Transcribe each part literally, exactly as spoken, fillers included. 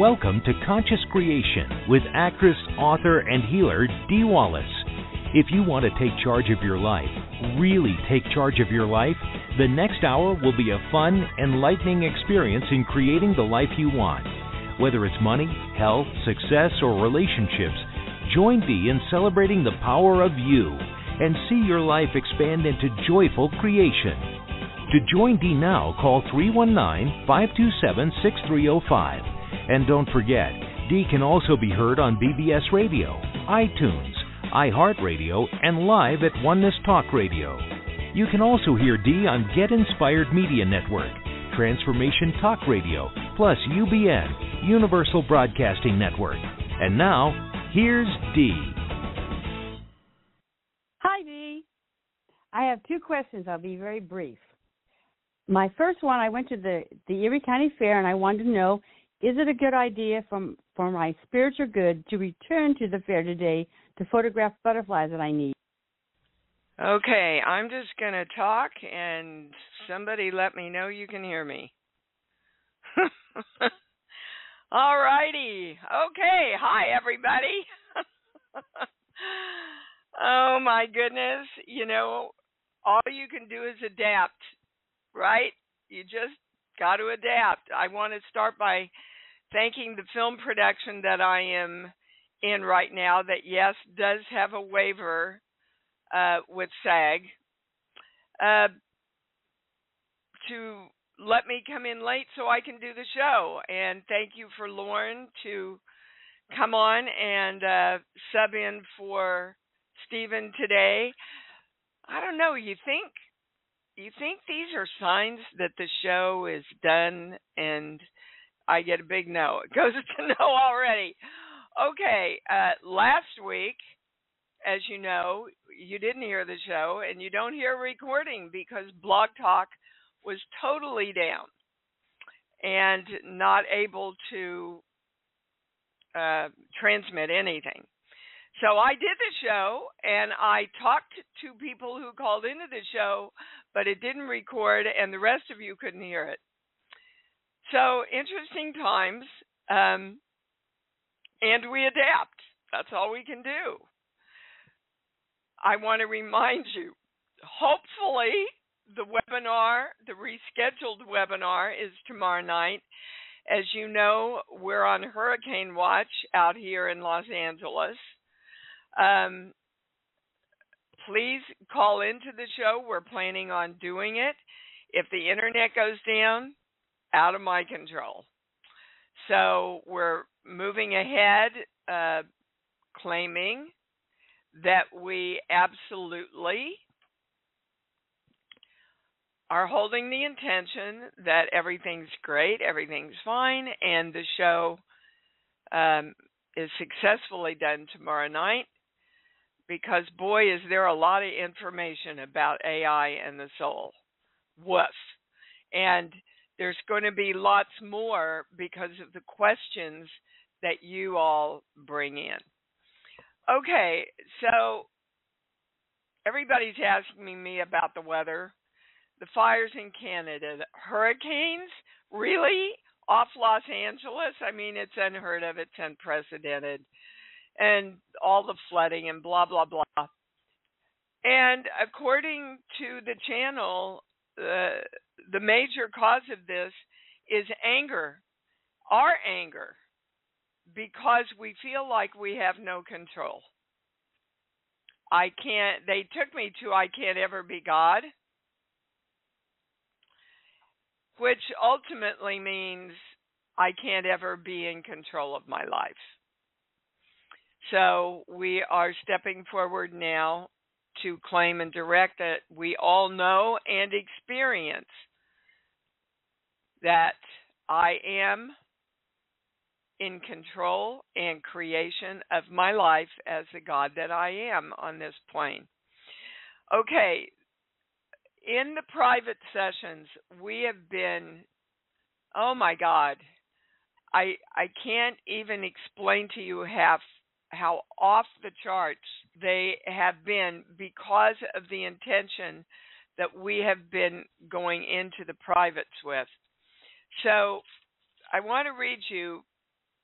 Welcome to Conscious Creation with actress, author, and healer Dee Wallace. If you want to take charge of your life, really take charge of your life, the next hour will be a fun, enlightening experience in creating the life you want. Whether it's money, health, success, or relationships, join Dee in celebrating the power of you and see your life expand into joyful creation. To join Dee now, call three one nine, five two seven, six three zero five. And don't forget, Dee can also be heard on B B S Radio, iTunes, iHeartRadio, and live at Oneness Talk Radio. You can also hear Dee on Get Inspired Media Network, Transformation Talk Radio, plus U B N, Universal Broadcasting Network. And now, here's Dee. Hi, Dee. I have two questions. I'll be very brief. My first one, I went to the, the Erie County Fair, and I wanted to know, is it a good idea from, for my spiritual good to return to the fair today to photograph butterflies that I need? Okay, I'm just going to talk, and somebody let me know you can hear me. All righty. Okay, hi, everybody. Oh, my goodness. You know, all you can do is adapt, right? You just got to adapt. I want to start by thanking the film production that I am in right now that, yes, does have a waiver uh, with SAG uh, to let me come in late so I can do the show. And thank you for Lauren to come on and uh, sub in for Stephen today. I don't know, you think you think these are signs that the show is done? And I get a big no. It goes to no already. Okay, uh, last week, as you know, you didn't hear the show, and you don't hear a recording because Blog Talk was totally down and not able to uh, transmit anything. So I did the show, and I talked to people who called into the show, but it didn't record, and the rest of you couldn't hear it. So interesting times, um, and we adapt. That's all we can do. I want to remind you, hopefully the webinar, the rescheduled webinar is tomorrow night. As you know, we're on hurricane watch out here in Los Angeles. Um, please call into the show. We're planning on doing it. If the internet goes down, out of my control. So we're moving ahead, uh, claiming that we absolutely are holding the intention that everything's great, everything's fine, and the show um, is successfully done tomorrow night because, boy, is there a lot of information about A I and the soul. Woof. And there's going to be lots more because of the questions that you all bring in. Okay, so everybody's asking me about the weather, the fires in Canada, the hurricanes, really? Off Los Angeles? I mean, it's unheard of, it's unprecedented, and all the flooding and blah, blah, blah. And according to the channel, uh, the major cause of this is anger, our anger, because we feel like we have no control. I can't, they took me to I can't ever be God, which ultimately means I can't ever be in control of my life. So we are stepping forward now to claim and direct that we all know and experience that I am in control and creation of my life as the God that I am on this plane. Okay, in the private sessions, we have been, oh my God, I I can't even explain to you how, how off the charts they have been because of the intention that we have been going into the privates with. So I want to read you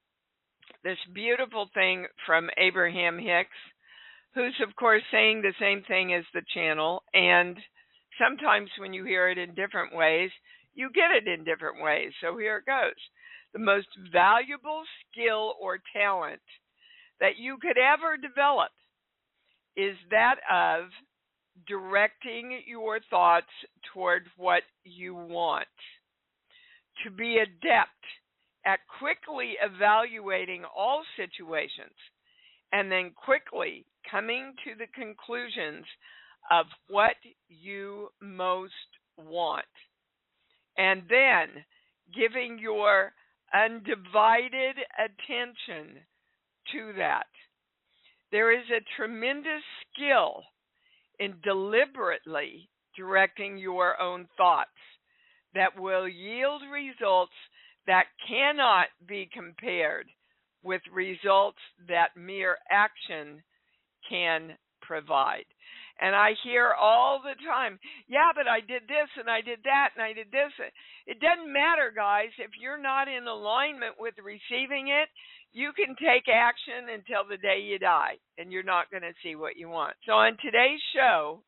this beautiful thing from Abraham Hicks, who's, of course, saying the same thing as the channel. And sometimes when you hear it in different ways, you get it in different ways. So here it goes. The most valuable skill or talent that you could ever develop is that of directing your thoughts toward what you want. To be adept at quickly evaluating all situations and then quickly coming to the conclusions of what you most want. And then giving your undivided attention to that. There is a tremendous skill in deliberately directing your own thoughts that will yield results that cannot be compared with results that mere action can provide. And I hear all the time, yeah, but I did this and I did that and I did this. It doesn't matter, guys. If you're not in alignment with receiving it, you can take action until the day you die, and you're not going to see what you want. So on today's show,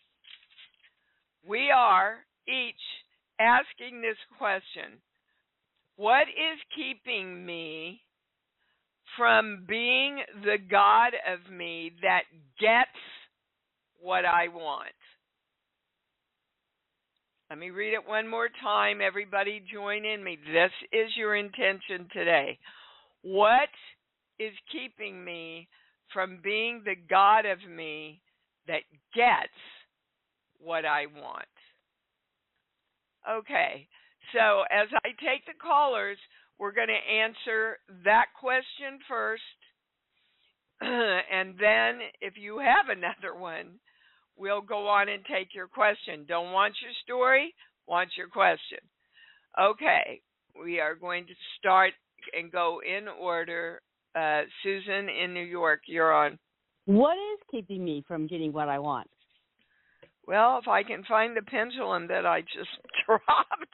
we are each asking this question: what is keeping me from being the God of me that gets what I want? Let me read it one more time. Everybody join in me. This is your intention today. What is keeping me from being the God of me that gets what I want? Okay, so as I take the callers, we're going to answer that question first. And then if you have another one, we'll go on and take your question. Don't want your story, want your question. Okay, we are going to start and go in order. Uh, Susan in New York, you're on. What is keeping me from getting what I want? Well, if I can find the pendulum that I just dropped.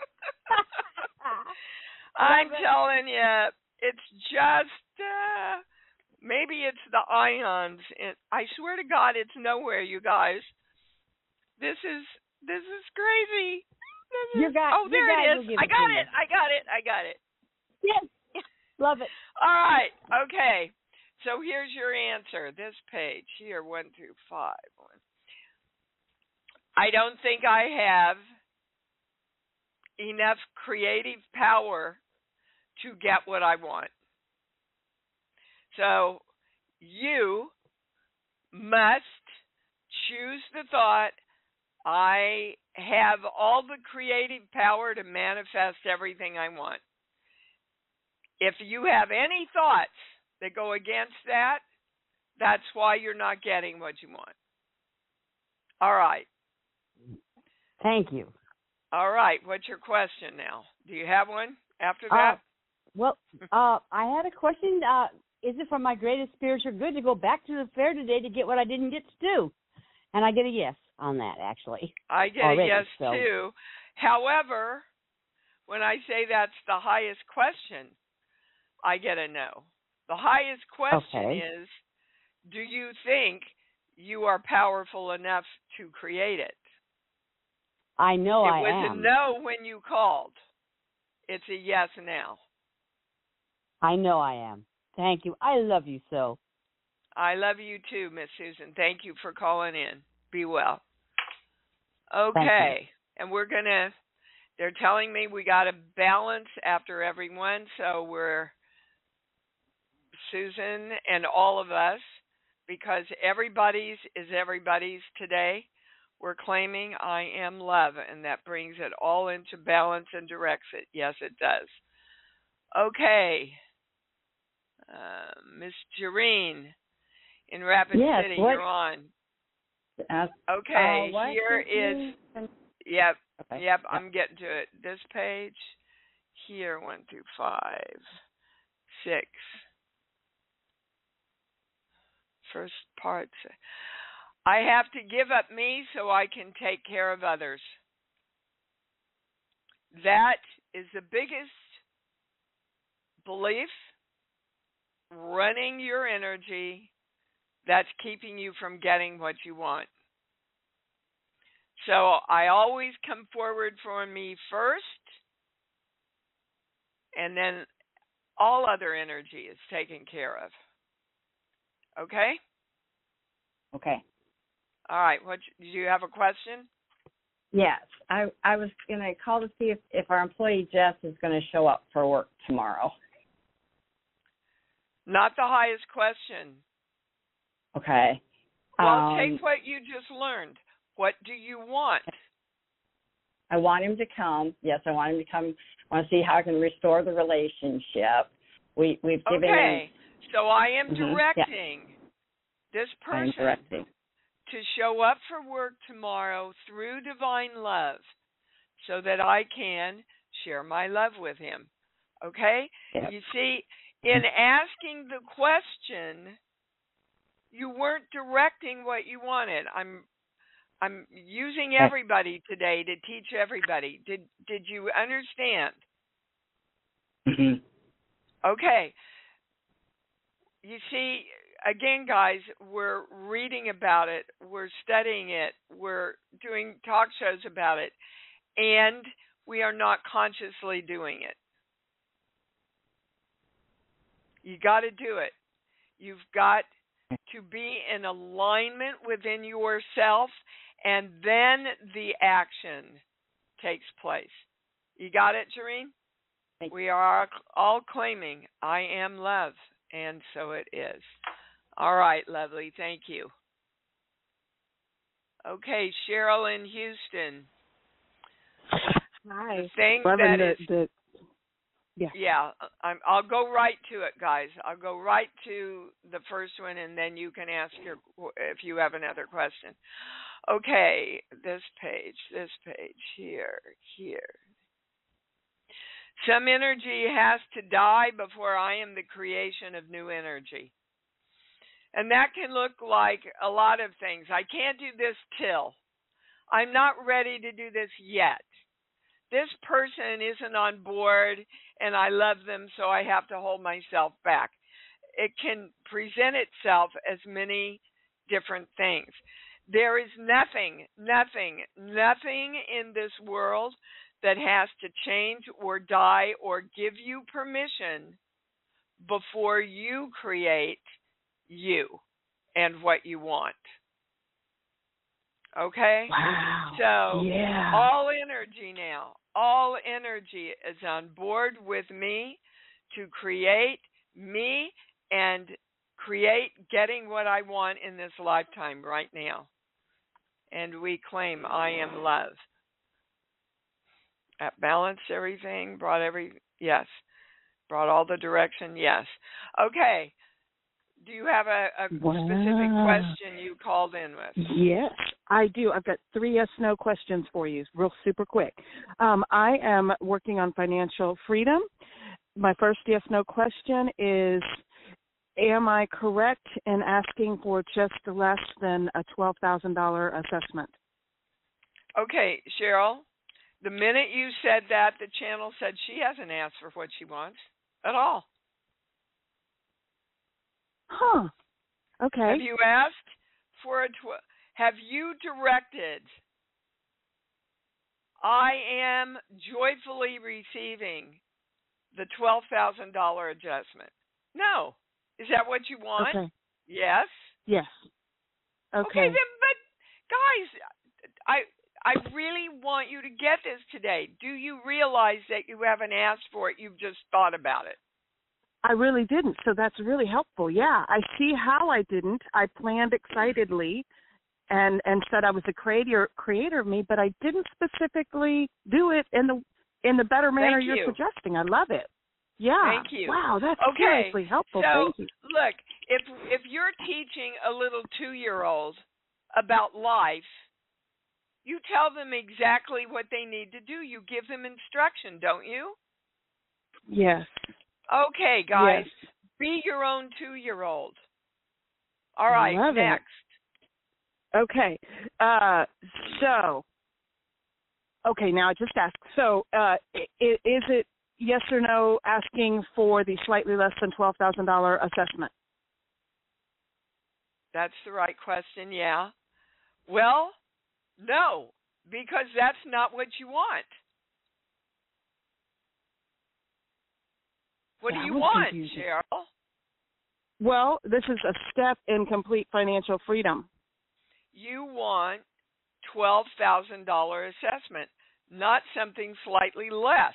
I'm telling you, it's just, uh, maybe it's the ions. It, I swear to God, it's nowhere, you guys. This is, this is crazy. This is, you got, oh, there it is. I got it. I got it. I got it. Yes. Love it. All right. Okay. So here's your answer. This page here, one through five. I don't think I have enough creative power to get what I want. So you must choose the thought, I have all the creative power to manifest everything I want. If you have any thoughts that go against that, that's why you're not getting what you want. All right. Thank you. All right. What's your question now? Do you have one after that? Uh, well, uh, I had a question. Uh, is it for my greatest spiritual good to go back to the fair today to get what I didn't get to do? And I get a yes on that, actually. I get already, a yes, so. too. However, when I say that's the highest question, I get a no. The highest question okay. is, do you think you are powerful enough to create it? I know it I am. It was a no when you called. It's a yes now. I know I am. Thank you. I love you so. I love you too, Miss Susan. Thank you for calling in. Be well. Okay. And we're going to, they're telling me we got to balance after everyone. So we're, Susan and all of us, because everybody's is everybody's today, we're claiming I am love, and that brings it all into balance and directs it. Yes, it does. Okay. Uh, Miss Jareen in Rapid yes, City, what, you're on. Uh, okay, uh, here is, yep, okay. yep, I'm getting to it. This page, here, one through five, six. First part, I have to give up me so I can take care of others. That is the biggest belief running your energy that's keeping you from getting what you want. So I always come forward for me first, and then all other energy is taken care of. Okay? Okay. All right. What, do you have a question? Yes. I, I was going to call to see if, if our employee Jess is going to show up for work tomorrow. Not the highest question. Okay. Well, um, take what you just learned. What do you want? I want him to come. Yes, I want him to come. I want to see how I can restore the relationship. We, we've given okay. him. So I am Mm-hmm. directing yeah. this I am person directing. to show up for work tomorrow through divine love so that I can share my love with him. Okay? Yep. You see, in asking the question, you weren't directing what you wanted. I'm I'm using everybody today to teach everybody. Did did you understand? Mm-hmm. Okay. You see, again, guys, we're reading about it, we're studying it, we're doing talk shows about it, and we are not consciously doing it. You got to do it. You've got to be in alignment within yourself, and then the action takes place. You got it, Jareen? We are all claiming, I am love, and so it is. All right, lovely. Thank you. Okay, Cheryl in Houston. Hi. The thing Loving that the, is, the, yeah. yeah, I'm, I'll go right to it, guys. I'll go right to the first one, and then you can ask your if you have another question. Okay, this page, this page, here, here. Some energy has to die before I am the creation of new energy. And that can look like a lot of things. I can't do this till. I'm not ready to do this yet. This person isn't on board, and I love them, so I have to hold myself back. It can present itself as many different things. There is nothing, nothing, nothing in this world that has to change or die or give you permission before you create you and what you want. Okay? Wow. So yeah. all energy now, all energy is on board with me to create me and create getting what I want in this lifetime right now. And we claim I am love. That balanced everything, brought every, yes. Brought all the direction, yes. Okay. Do you have a, a wow. specific question you called in with? Yes, I do. I've got three yes-no questions for you, real super quick. Um, I am working on financial freedom. My first yes-no question is, am I correct in asking for just less than a twelve thousand dollars assessment? Okay, Cheryl, the minute you said that, the channel said she hasn't asked for what she wants at all. Huh. Okay. Have you asked for a tw- have you directed, I am joyfully receiving the twelve thousand dollars adjustment? No. Is that what you want? Okay. Yes? Yes. Okay. Okay, then, but guys, I I really want you to get this today. Do you realize that you haven't asked for it, you've just thought about it? I really didn't, so that's really helpful. Yeah, I see how I didn't. I planned excitedly and and said I was a creator creator of me, but I didn't specifically do it in the in the better manner Thank you're you. suggesting. I love it. Yeah. Thank you. Wow, that's okay. seriously helpful. So, Thank you. look, if if you're teaching a little two-year-old about life, you tell them exactly what they need to do. You give them instruction, don't you? Yes. Okay, guys, yes. be your own two-year-old. All right, Love next. It. Okay, uh, so, okay, now I just asked, so uh, is it yes or no asking for the slightly less than twelve thousand dollars assessment? That's the right question, yeah. Well, no, because that's not what you want. What That do you was want, confusing. Cheryl? Well, this is a step in complete financial freedom. You want twelve thousand dollars assessment, not something slightly less.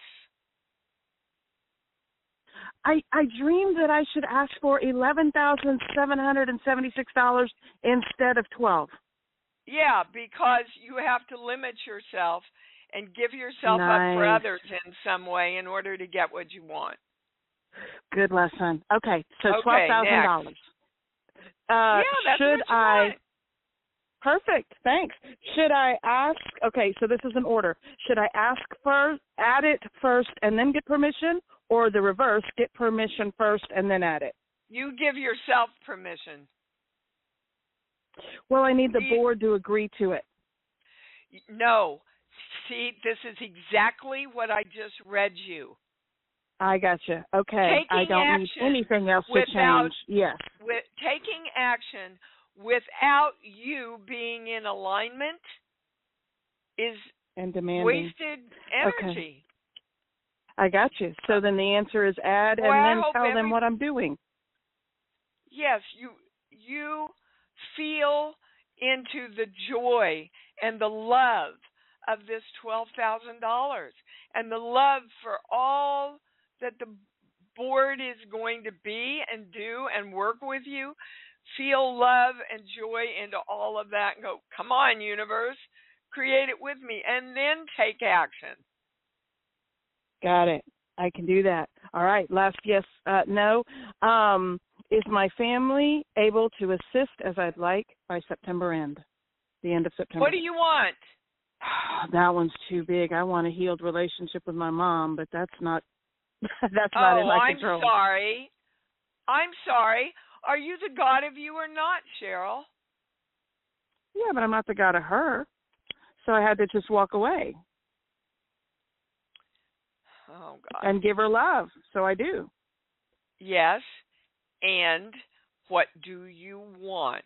I, I dreamed that I should ask for eleven thousand seven hundred seventy-six dollars instead of twelve. Yeah, because you have to limit yourself and give yourself Nice. up for others in some way in order to get what you want. Good lesson. Okay, so Okay, twelve thousand dollars. Uh, yeah, that's should what you I? want. Perfect. Thanks. Should I ask? Okay, so this is an order. Should I ask first, add it first, and then get permission, or the reverse, get permission first and then add it? You give yourself permission. Well, I need the You- board to agree to it. No. See, this is exactly what I just read you. I gotcha. Okay. Taking I don't need action anything else to without- change. Yes. With taking action without you being in alignment is And demanding. wasted energy. Okay. I got you. So then the answer is add Well, I and then hope tell every- them what I'm doing. Yes, you you feel into the joy and the love of this twelve thousand dollars and the love for all that the board is going to be and do and work with you. Feel love and joy into all of that and go, come on, universe, create it with me, and then take action. Got it. I can do that. All right. Last yes, uh, no. Um, is my family able to assist as I'd like by September end, the end of September? What do you want? That one's too big. I want a healed relationship with my mom, but that's not that's not Oh, in my I'm control. sorry. I'm sorry. Are you the God of you or not, Cheryl? Yeah, but I'm not the God of her, so I had to just walk away Oh, God. and give her love. So I do. Yes. And what do you want?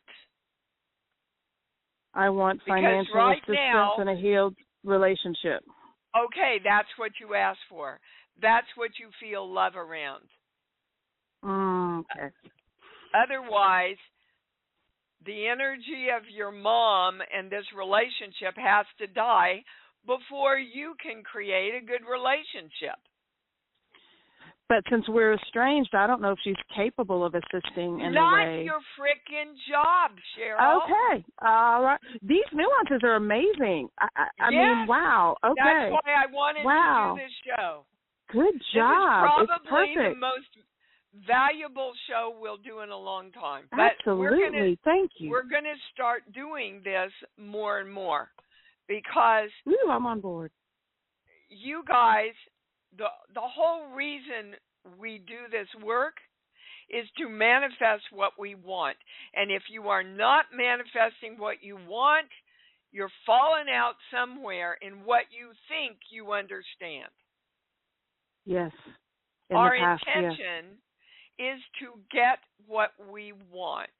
I want Because financial right assistance now- and a healed relationship. Okay, that's what you asked for. That's what you feel love around. Mm, okay. Otherwise, the energy of your mom and this relationship has to die before you can create a good relationship. But since we're estranged, I don't know if she's capable of assisting in Not a way. your frickin' job, Cheryl. Okay. All right. These nuances are amazing. I, I, I Yes. mean, wow. Okay. That's why I wanted Wow. to do this show. Good job. This is probably It's perfect. the most valuable show we'll do in a long time. But Absolutely. we're gonna, Thank you. we're going to start doing this more and more because Ooh, I'm on board. you guys, the the whole reason we do this work is to manifest what we want. And if you are not manifesting what you want, you're falling out somewhere in what you think you understand. Yes. In Our the past, yes. intention is to get what we want.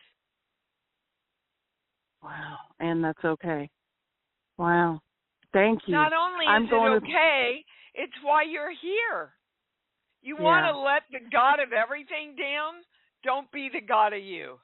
Wow. And that's okay. Wow. Thank you. Not only I'm is going it to- okay, it's why you're here. You Yeah. want to let the God of everything down? Don't be the God of you.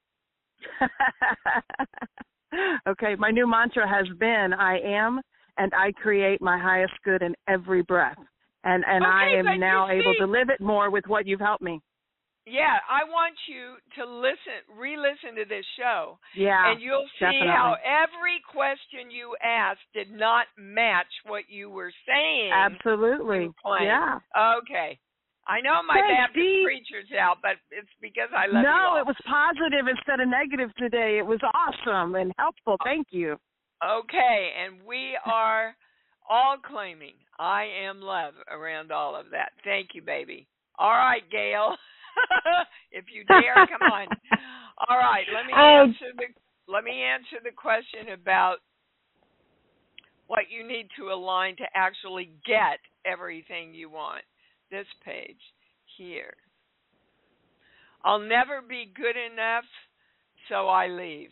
Okay, my new mantra has been I am and I create my highest good in every breath. And and I Okay, but am you now able see- to live it more with what you've helped me. Yeah, I want you to listen, re-listen to this show, Yeah. and you'll see definitely. how every question you asked did not match what you were saying. Absolutely. Plain. Yeah. Okay. I know my Thanks, Baptist Dee. preacher's out, but it's because I love you No, all. it was positive instead of negative today. It was awesome and helpful. Thank you. Okay, and we are all claiming I am love around all of that. Thank you, baby. All right, Gail. If you dare, come on. All right, let me Um, answer the let me answer the question about what you need to align to actually get everything you want. this page here. I'll never be good enough, so I leave.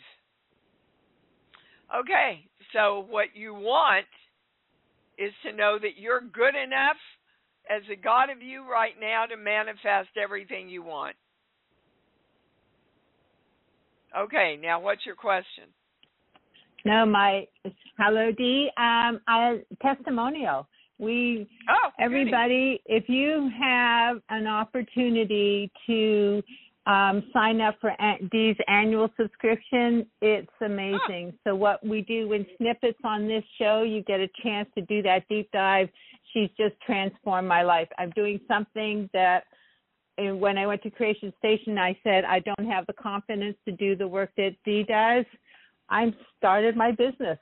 Okay, so what you want is to know that you're good enough as a God of you right now to manifest everything you want. Okay, now what's your question? No, my hello, Dee. Um, I testimonial. We oh, everybody, goody. If you have an opportunity to um, sign up for Dee's annual subscription, it's amazing. Oh. So what we do in snippets on this show, you get a chance to do that deep dive. She's just transformed my life. I'm doing something that. And when I went to Creation Station, I said, I don't have the confidence to do the work that Dee does. I started my business.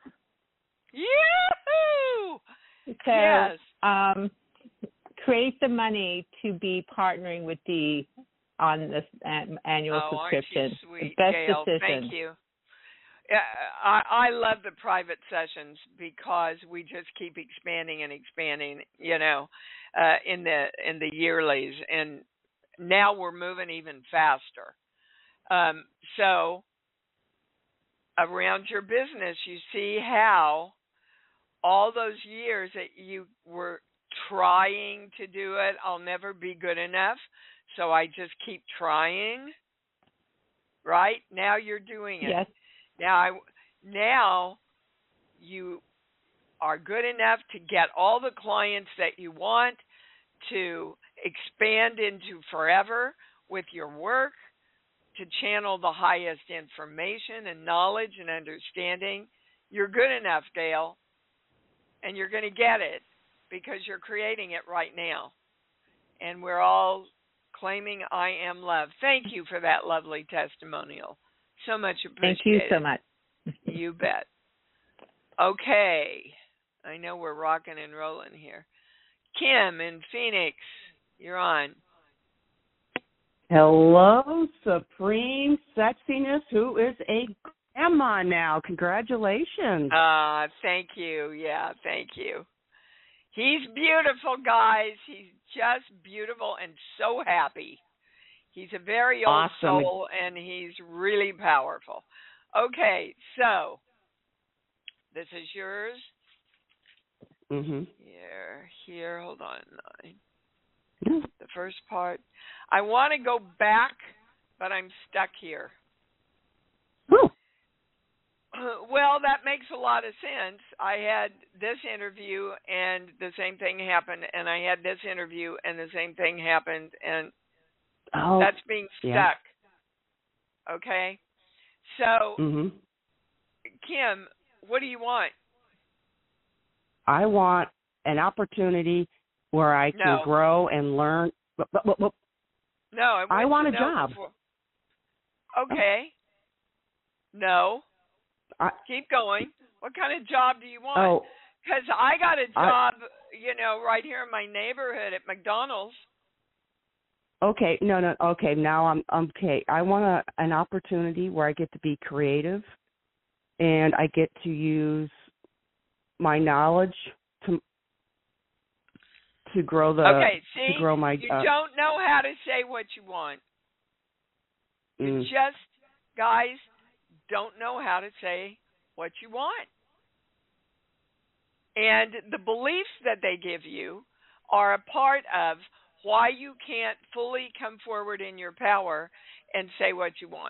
Yahoo! So, yes. um, create the money to be partnering with Dee on this annual oh, subscription. Aren't you sweet, Best Gail? decision. Thank you. Yeah, I, I love the private sessions because we just keep expanding and expanding, you know, uh, in the in the yearlies, and now we're moving even faster. Um, so around your business, you see how all those years that you were trying to do it, I'll never be good enough, so I just keep trying, right? Now you're doing it. Yes. Now, I, now you are good enough to get all the clients that you want, to expand into forever with your work, to channel the highest information and knowledge and understanding. You're good enough, Gail, and you're going to get it because you're creating it right now. And we're all claiming I am love. Thank you for that lovely testimonial. So much appreciated. Thank you so much. You bet. Okay. I know we're rocking and rolling here. Kim in Phoenix, you're on. Hello, Supreme Sexiness, who is a grandma now. Congratulations. Uh, thank you. Yeah, thank you. He's beautiful, guys. He's just beautiful and so happy. He's a very old awesome. soul, and he's really powerful. Okay, so this is yours. Mm-hmm. Here, here, hold on. Yeah. The first part. I want to go back, but I'm stuck here. Whew. Well, that makes a lot of sense. I had this interview, and the same thing happened, and I had this interview, and the same thing happened, and oh, that's being stuck. Yeah. Okay? So, mm-hmm. Kim, what do you want? I want an opportunity where I can no. grow and learn. But, but, but, but, no, I, I want a job. Before. Okay. No. I, Keep going. What kind of job do you want? Oh, because I got a job, I, you know, right here in my neighborhood at McDonald's. Okay, no, no, okay. Now I'm, I'm okay. I want a, an opportunity where I get to be creative, and I get to use my knowledge to to grow the okay. See, to grow my. You uh, don't know how to say what you want. You mm. just, guys, don't know how to say what you want. And the beliefs that they give you are a part of why you can't fully come forward in your power and say what you want.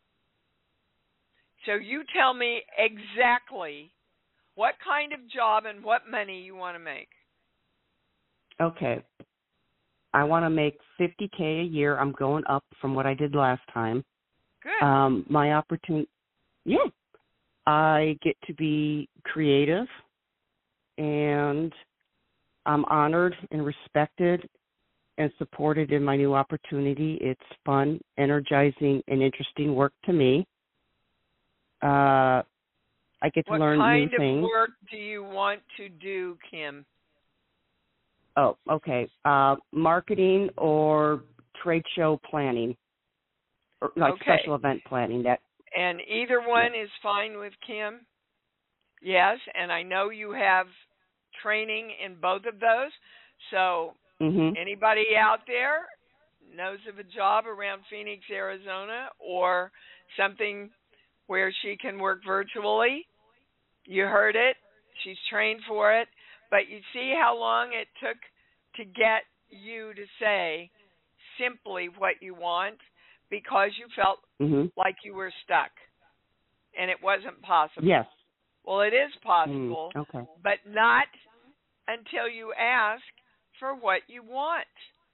So you tell me exactly what kind of job and what money you want to make. Okay. I want to make fifty K a year. I'm going up from what I did last time. Good. Um, my opportunity, yeah. I get to be creative, and I'm honored and respected and supported in my new opportunity. It's fun, energizing, and interesting work to me. Uh, I get to what learn new things. What kind of work do you want to do, Kim? Oh, okay. Uh, marketing or trade show planning, or like okay. special event planning. That. And either one yeah. is fine with Kim? Yes, and I know you have training in both of those, so Mhm. Anybody out there knows of a job around Phoenix, Arizona, or something where she can work virtually? You heard it. She's trained for it. But you see how long it took to get you to say simply what you want because you felt Mhm. like you were stuck and it wasn't possible. Yes. Well, it is possible, Mm, okay. but not until you ask for what you want.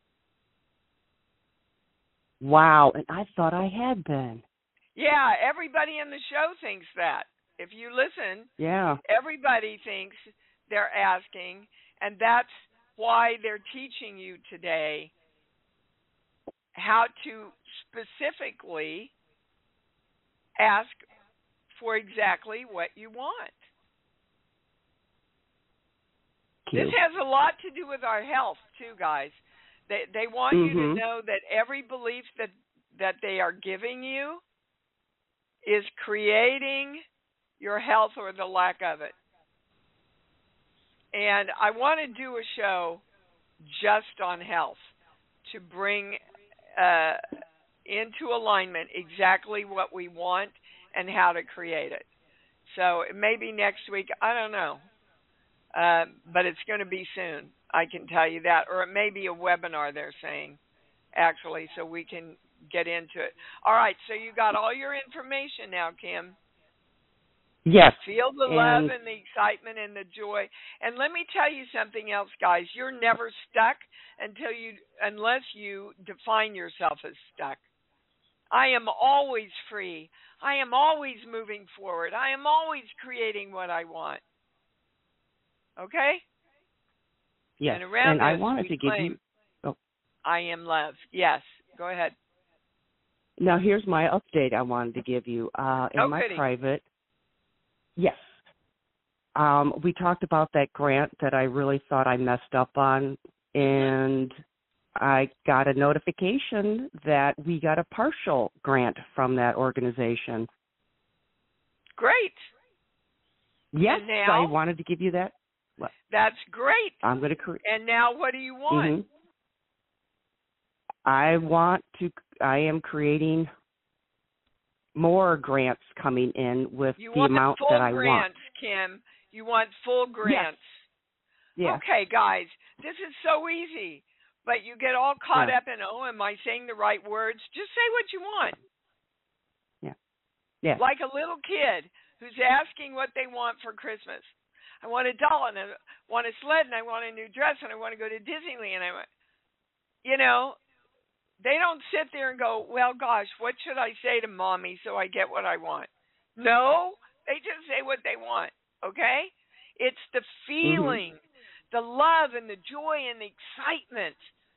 Wow, and I thought I had been. Yeah, everybody in the show thinks that. If you listen, Yeah. everybody thinks they're asking, and that's why they're teaching you today how to specifically ask for exactly what you want. Cute. This has a lot to do with our health, too, guys. They they want Mhm. you to know that every belief that, that they are giving you is creating your health or the lack of it. And I want to do a show just on health to bring uh, into alignment exactly what we want and how to create it. So it may be next week. I don't know. Uh, but it's going to be soon. I can tell you that. Or it may be a webinar, they're saying, actually, so we can get into it. All right, so you got all your information now, Kim. Yes. Feel the and love and the excitement and the joy. And let me tell you something else, guys. You're never stuck until you, unless you define yourself as stuck. I am always free. I am always moving forward. I am always creating what I want. Okay? Yes. And around and I this, wanted we to give claim, you. Oh. I am love. Yes. Go ahead. Now here's my update. I wanted to give you uh, in Oh, my goody. private. Yes. Um, we talked about that grant that I really thought I messed up on, and I got a notification that we got a partial grant from that organization. Great. Yes, And now? I wanted to give you that. What? That's great. I'm going to create. And now what do you want? Mm-hmm. I want to. I am creating more grants coming in with You the want amount full that I grants, want. Kim. You want full grants. Yeah. Okay, guys, this is so easy. But you get all caught Yeah. up in, oh, am I saying the right words? Just say what you want. Yeah. Yeah. Like a little kid who's asking what they want for Christmas. I want a doll, and I want a sled, and I want a new dress, and I want to go to Disneyland. I want, you know, they don't sit there and go, well, gosh, what should I say to mommy so I get what I want? No, they just say what they want, okay? It's the feeling, mm-hmm. the love and the joy and the excitement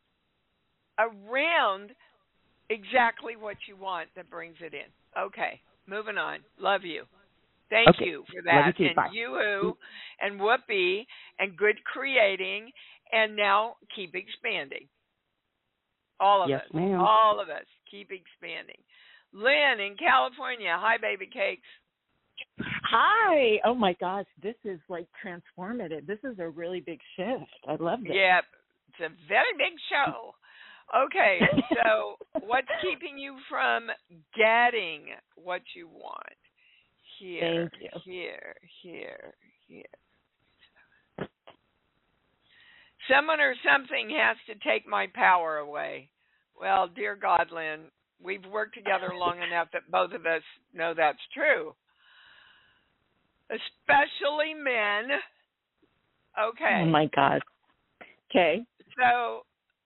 around exactly what you want that brings it in. Okay, moving on. Love you. Thank okay. you for that. Love you too. And Bye. Yoo-hoo and Whoopi and good creating, and now keep expanding. All of yes, us. ma'am. All of us. Keep expanding. Lynn in California. Hi, baby cakes. Hi. Oh, my gosh. This is like transformative. This is a really big shift. I love this. Yeah, it's a very big show. Okay, so what's keeping you from getting what you want? Here, Thank you. here, here, here. Someone or something has to take my power away. Well, dear God, Lynn, we've worked together long enough that both of us know that's true. Especially men. Okay. Oh, my God. Okay. So,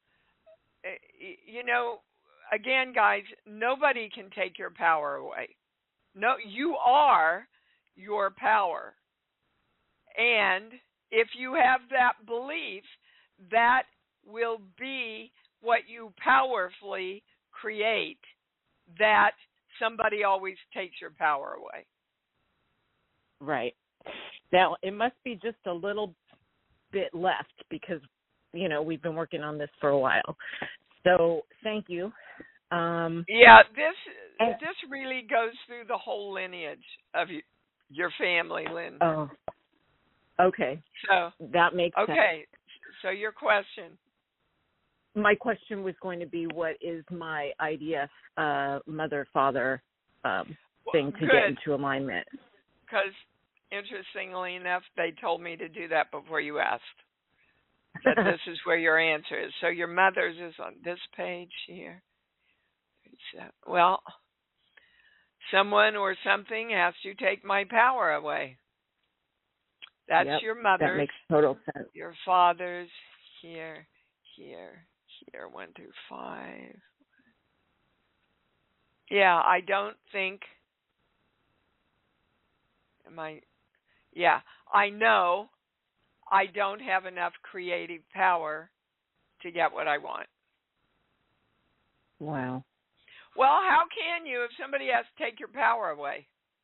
you know, again, guys, nobody can take your power away. No, you are your power. And if you have that belief, that will be what you powerfully create, that somebody always takes your power away. Right. Now, it must be just a little bit left because, you know, we've been working on this for a while. So thank you. Um, yeah, this this really goes through the whole lineage of you, your family, Lynn. Oh, okay. So that makes okay. sense. So your question. my question was going to be, what is my I D F uh, mother-father um, thing to Good. get into alignment? Because, interestingly enough, they told me to do that before you asked. That this is where your answer is. So your mother's is on this page here. Well, someone or something has to take my power away. That's Yep, your mother's. That makes total sense. Your father's here, here, here, one through five. Yeah, I don't think. Am I? Yeah, I know I don't have enough creative power to get what I want. Wow. Well, how can you if somebody has to take your power away?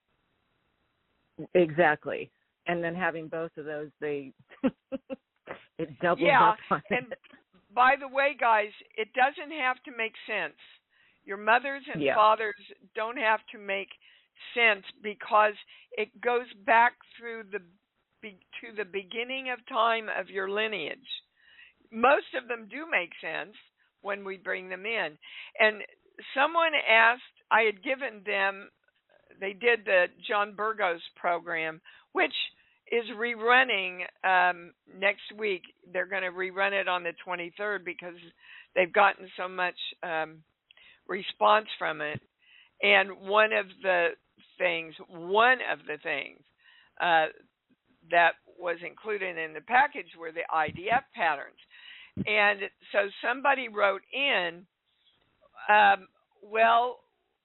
Exactly. And then having both of those, they it doubles yeah, up on and it. by the way, guys, it doesn't have to make sense. Your mothers and Yeah. fathers don't have to make sense because it goes back through the to the beginning of time of your lineage. Most of them do make sense when we bring them in. And someone asked, I had given them, they did the John Burgos program, which is rerunning um, next week. They're going to rerun it on the twenty-third because they've gotten so much um, response from it. And one of the things, one of the things uh, that was included in the package were the I D F patterns. And so somebody wrote in, um, well,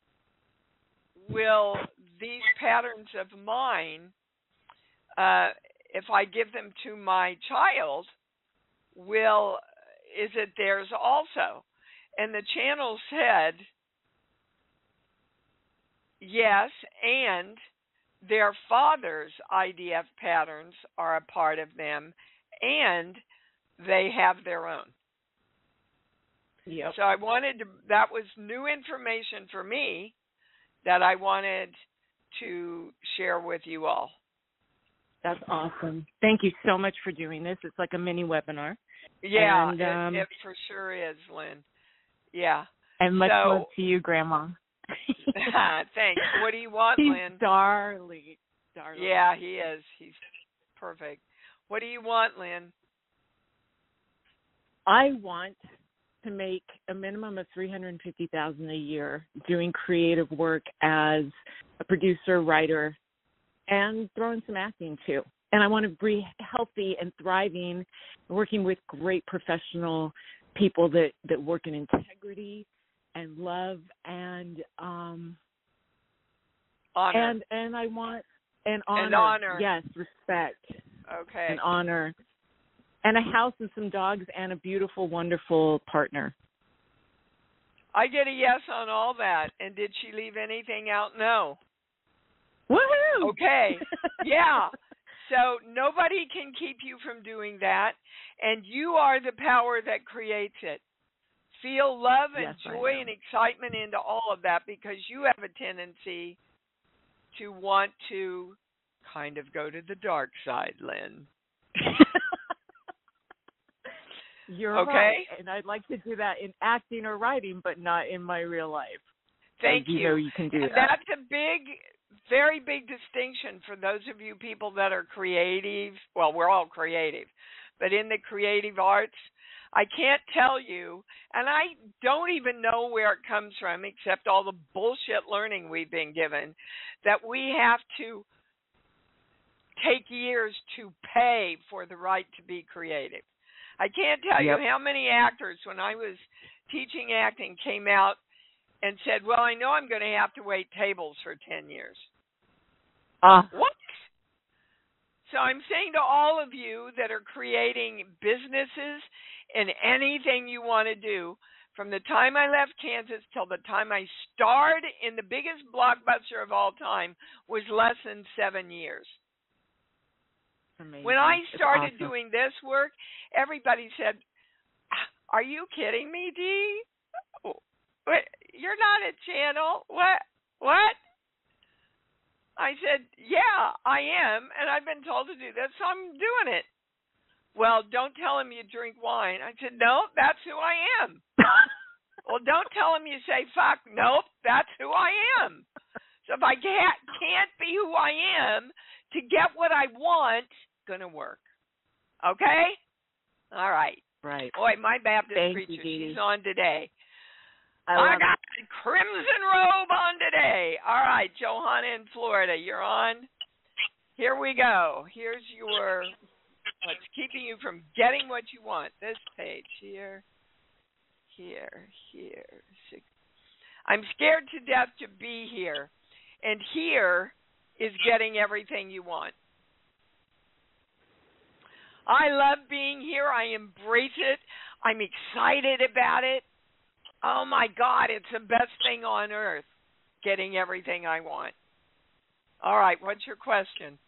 will these patterns of mine, uh, if I give them to my child, will, is it theirs also? And the channel said, yes, and their father's I D F patterns are a part of them, and they have their own. Yep. So I wanted to, that was new information for me that I wanted to share with you all. That's awesome. Thank you so much for doing this. It's like a mini webinar. Yeah, and, it, um, it for sure is, Lynn. Yeah. And much so, love to you, Grandma. Thanks. What do you want, He's Lynn? darling. Darling. Yeah, he is. He's perfect. What do you want, Lynn? I want to make a minimum of three hundred fifty thousand dollars a year doing creative work as a producer, writer, and throwing some acting too. And I want to be healthy and thriving, working with great professional people that, that work in integrity and love and um honor. and and I want and honor. And honor. Yes, respect. Okay. And honor. And a house and some dogs and a beautiful, wonderful partner. I get a yes on all that. And did she leave anything out? No. Woohoo! Okay. Yeah. So nobody can keep you from doing that. And you are the power that creates it. Feel love and Yes, joy and excitement into all of that because you have a tendency to want to kind of go to the dark side, Lynn. You're okay. right. And I'd like to do that in acting or writing, but not in my real life. Thank you. You know you can do and that. That's a big, very big distinction for those of you people that are creative. Well, we're all creative. But in the creative arts, I can't tell you, and I don't even know where it comes from except all the bullshit learning we've been given, that we have to take years to pay for the right to be creative. I can't tell Yep. you how many actors, when I was teaching acting, came out and said, well, I know I'm going to have to wait tables for ten years. Uh, What? So I'm saying to all of you that are creating businesses and anything you want to do, from the time I left Kansas till the time I starred in the biggest blockbuster of all time was less than seven years. amazing. When I It's started awesome. doing this work, everybody said, are you kidding me, Dee? What? You're not a channel? What? What? I said, yeah, I am, and I've been told to do this, so I'm doing it. Well, don't tell him you drink wine. I said, nope, that's who I am. Well, don't tell him you say fuck. Nope, that's who I am. So if I can't, can't be who I am to get what I want, going to work. Okay? All right. Right. Boy, my Baptist Thank preacher, you, Dee Dee. she's on today. I, I love got the crimson robe on today. All right, Johanna in Florida, you're on. Here we go. Here's your, what's keeping you from getting what you want. This page here, here, here. Six. I'm scared to death to be here. And here is getting everything you want. I love being here. I embrace it. I'm excited about it. Oh, my God, it's the best thing on earth, getting everything I want. All right, what's your question?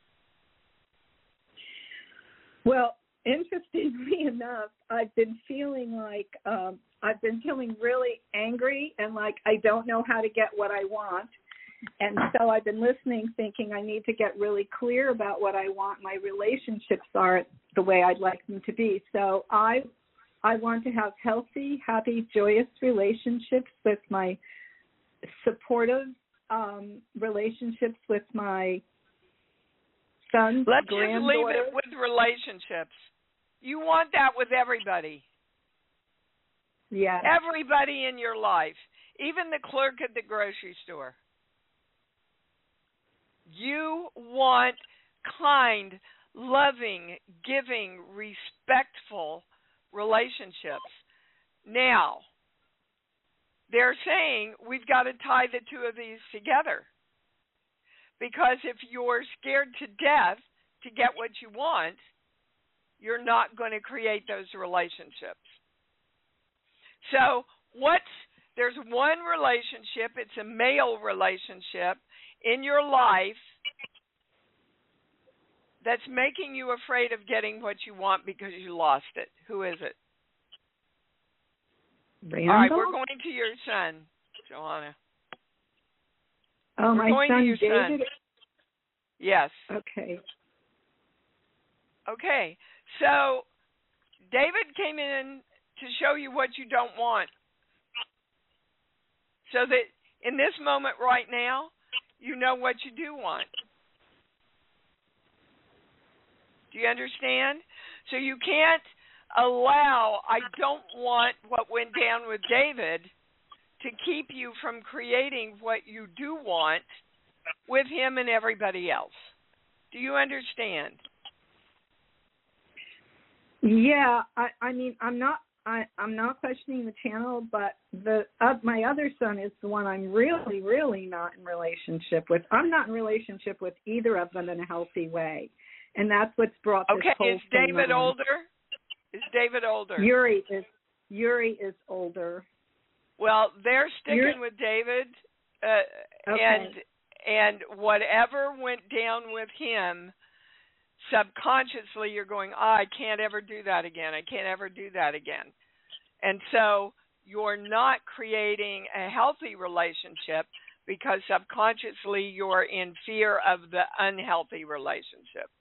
Well, interestingly enough, I've been feeling like um, I've been feeling really angry and like I don't know how to get what I want. And so I've been listening, thinking I need to get really clear about what I want my relationships are the way I'd like them to be. So I I want to have healthy, happy, joyous relationships with my supportive um, relationships with my sons, Let's granddaughter. just leave it with relationships. You want that with everybody. Yeah. Everybody in your life, even the clerk at the grocery store. You want kind, loving, giving, respectful relationships. Now, they're saying we've got to tie the two of these together. Because if you're scared to death to get what you want, you're not going to create those relationships. So what's, there's one relationship, it's a male relationship in your life that's making you afraid of getting what you want because you lost it. Who is it? Randall? All right, we're going to your son, Johanna. Oh, we're my going son to your David? son. Yes. Okay. Okay. So David came in to show you what you don't want. So that in this moment right now, you know what you do want. Do you understand? So you can't allow, I don't want what went down with David to keep you from creating what you do want with him and everybody else. Do you understand? Yeah, I, I mean, I'm not, I, I'm not questioning the channel, but the uh, my other son is the one I'm really, really not in relationship with. I'm not in relationship with either of them in a healthy way, and that's what's brought this okay, whole is thing David on. older? Is David older? Yuri is Yuri is older. Well, they're sticking Yuri, with David, uh, okay. and and whatever went down with him, subconsciously you're going, oh, I can't ever do that again. I can't ever do that again. And so you're not creating a healthy relationship because subconsciously you're in fear of the unhealthy relationship.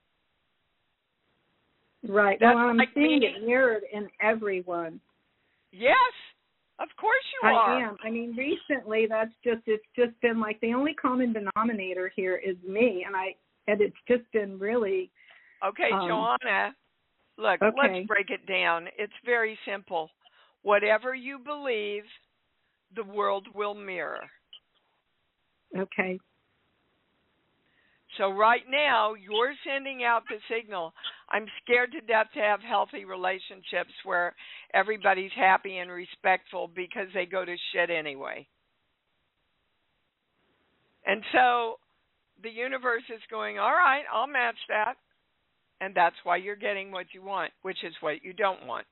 Right. That's well, I'm like seeing me. it mirrored in everyone. Yes, of course you I are. am. I mean, recently that's just, it's just been like the only common denominator here is me, and I, and it's just been really. Okay, um, Johanna, look, okay. let's break it down. It's very simple. Whatever you believe, the world will mirror. Okay. So right now, you're sending out the signal. I'm scared to death to have healthy relationships where everybody's happy and respectful because they go to shit anyway. And so the universe is going, all right, I'll match that. And that's why you're getting what you want, which is what you don't want.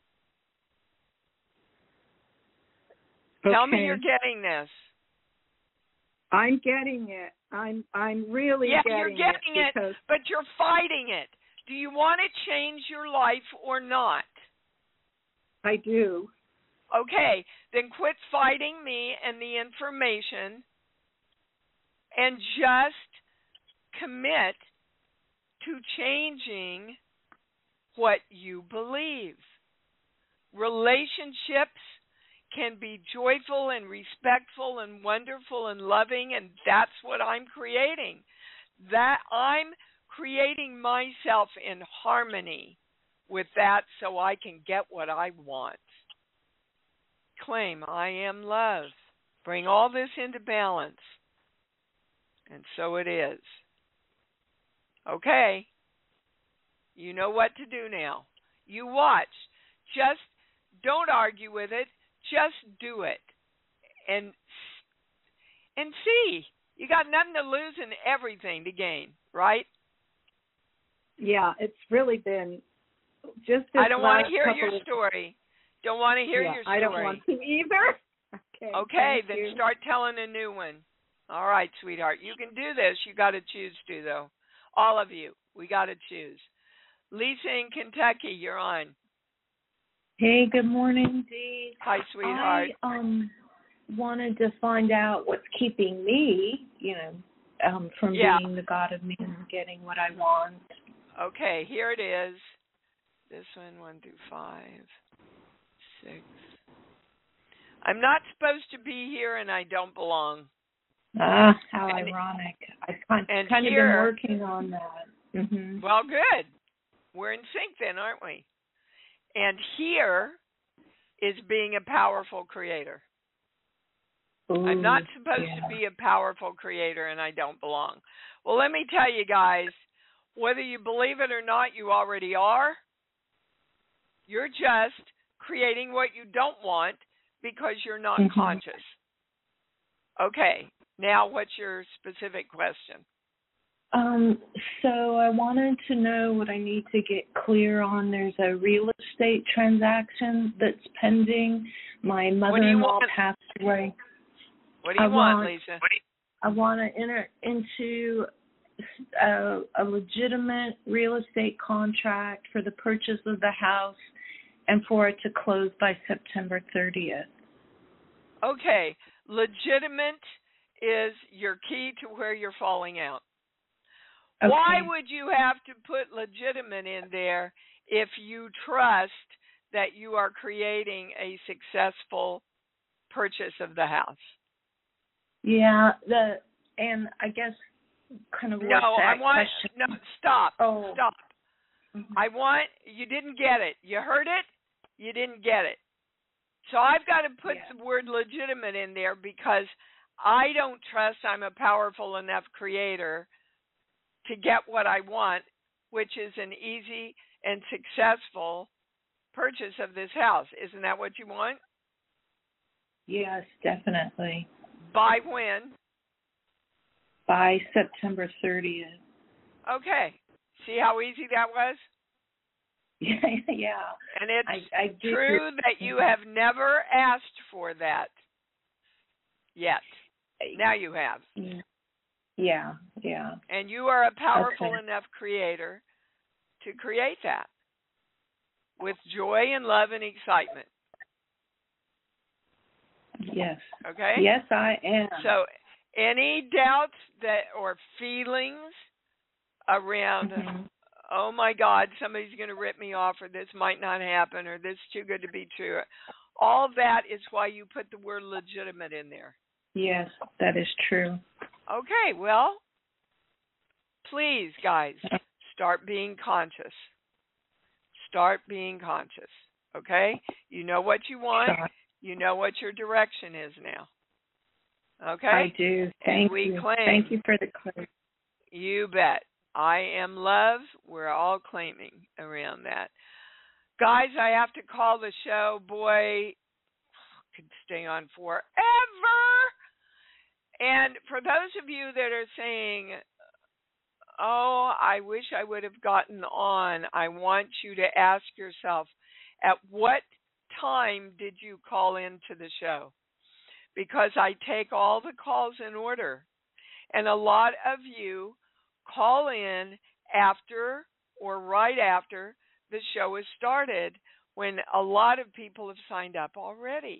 Okay. Tell me you're getting this. I'm getting it. I'm I'm really yeah, getting, you're getting it, it, because but you're fighting it. Do you want to change your life or not? I do. Okay, then quit fighting me and the information and just commit to changing what you believe. Relationships can be joyful and respectful and wonderful and loving, and that's what I'm creating. That I'm creating myself in harmony with that so I can get what I want. Claim, I am love. Bring all this into balance. And so it is. Okay. You know what to do now. You watch. Just don't argue with it. Just do it. And and see. You got nothing to lose and everything to gain, right? Yeah, it's really been just this I don't want to hear couple your of, story. Don't want to hear yeah, your story. I don't want to either. Okay. Okay, then you. start telling a new one. All right, sweetheart. You can do this. You got to choose to, though. All of you. We got to choose. Lisa in Kentucky, you're on. Hey, good morning, Dee. Hi, sweetheart. I um wanted to find out what's keeping me, you know, um, from yeah. being the God of me and getting what I want. Okay, here it is. This one, one through five, six. I'm not supposed to be here, and I don't belong. Ah, how and, ironic. I've kind, and kind here, of been working on that. Mm-hmm. Well, good. We're in sync then, aren't we? And here is being a powerful creator. Ooh, I'm not supposed yeah. to be a powerful creator, and I don't belong. Well, let me tell you guys, whether you believe it or not, you already are. You're just creating what you don't want because you're not mm-hmm. conscious. Okay, now what's your specific question? Um, so I wanted to know what I need to get clear on. There's a real estate transaction that's pending. My mother-in-law passed away. What do you I want, want, Lisa? I want to enter into a, a legitimate real estate contract for the purchase of the house and for it to close by September thirtieth. Okay. Legitimate is your key to where you're falling out. Okay. Why would you have to put legitimate in there if you trust that you are creating a successful purchase of the house? Yeah, the and I guess kind of no, what that I want question. no stop. Oh. Stop. Mm-hmm. I want you didn't get it. You heard it, you didn't get it. So I've got to put yeah. the word legitimate in there because I don't trust I'm a powerful enough creator to get what I want, which is an easy and successful purchase of this house. Isn't that what you want? Yes, definitely. By when? By September thirtieth. Okay. See how easy that was? Yeah, yeah. And it's I, I true that you have never asked for that yet. Now you have. Yeah, yeah. And you are a powerful okay. enough creator to create that with joy and love and excitement. Yes. Okay? Yes, I am. So any doubts that or feelings around, mm-hmm. oh my God, somebody's going to rip me off, or this might not happen, or this is too good to be true, all that is why you put the word legitimate in there. Yes, that is true. Okay, well, please, guys, start being conscious. Start being conscious, okay? You know what you want. You know what your direction is now. Okay? I do. Thank and we you. claim. Thank you for the clarity. You bet. I am love. We're all claiming around that. Guys, I have to call the show. Boy, could stay on forever. And for those of you that are saying, oh, I wish I would have gotten on, I want you to ask yourself, at what time did you call into the show? Because I take all the calls in order. And a lot of you call in after or right after the show has started, when a lot of people have signed up already.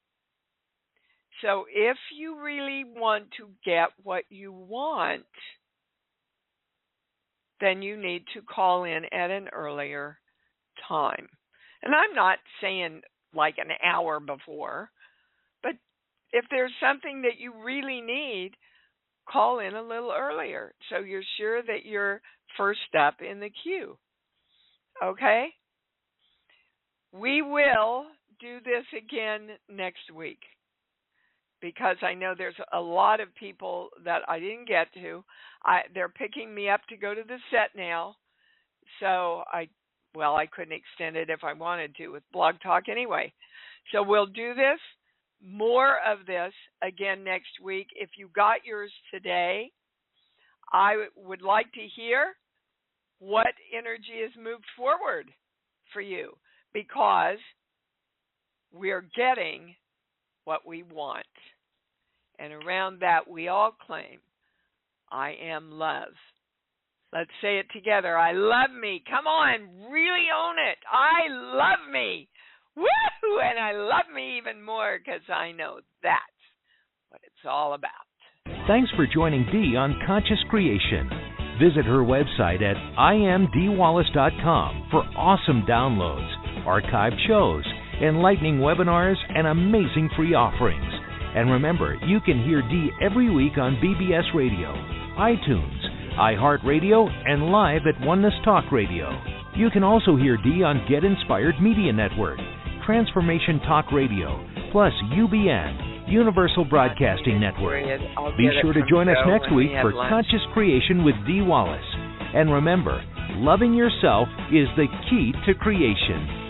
So if you really want to get what you want, then you need to call in at an earlier time. And I'm not saying like an hour before, but if there's something that you really need, call in a little earlier so you're sure that you're first up in the queue. Okay? We will do this again next week because I know there's a lot of people that I didn't get to. I, they're picking me up to go to the set now. So I, well, I couldn't extend it if I wanted to with Blog Talk anyway. So we'll do this, more of this again next week. If you got yours today, I would like to hear what energy has moved forward for you, because we're getting what we want. And around that, we all claim, I am love. Let's say it together. I love me. Come on, really own it. I love me. Woo! And I love me even more because I know that's what it's all about. Thanks for joining Dee on Conscious Creation. Visit her website at I am dee wallace dot com for awesome downloads, archived shows, enlightening webinars, and amazing free offerings. And remember, you can hear Dee every week on B B S Radio, iTunes, iHeartRadio, and live at Oneness Talk Radio. You can also hear Dee on Get Inspired Media Network, Transformation Talk Radio, plus U B N, Universal Broadcasting Network. Be sure to join us next week for Conscious Creation with Dee Wallace. And remember, loving yourself is the key to creation.